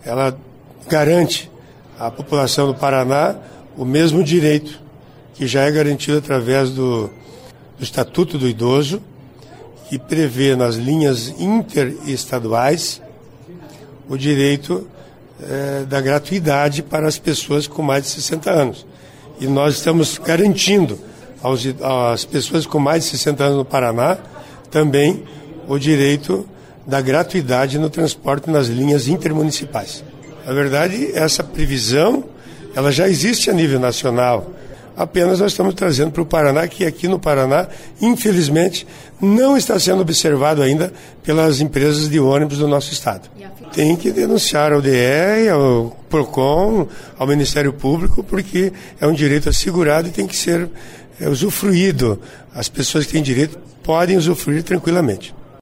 ela garante à população do Paraná o mesmo direito que já é garantido através do Estatuto do Idoso, que prevê nas linhas interestaduais o direito da gratuidade para as pessoas com mais de 60 anos. E nós estamos garantindo às pessoas com mais de 60 anos no Paraná também o direito da gratuidade no transporte nas linhas intermunicipais. Na verdade, essa previsão ela já existe a nível nacional. Apenas nós estamos trazendo para o Paraná, que aqui no Paraná, infelizmente, não está sendo observado ainda pelas empresas de ônibus do nosso estado. Tem que denunciar ao DE, ao PROCON, ao Ministério Público, porque é um direito assegurado e tem que ser usufruído. As pessoas que têm direito podem usufruir tranquilamente.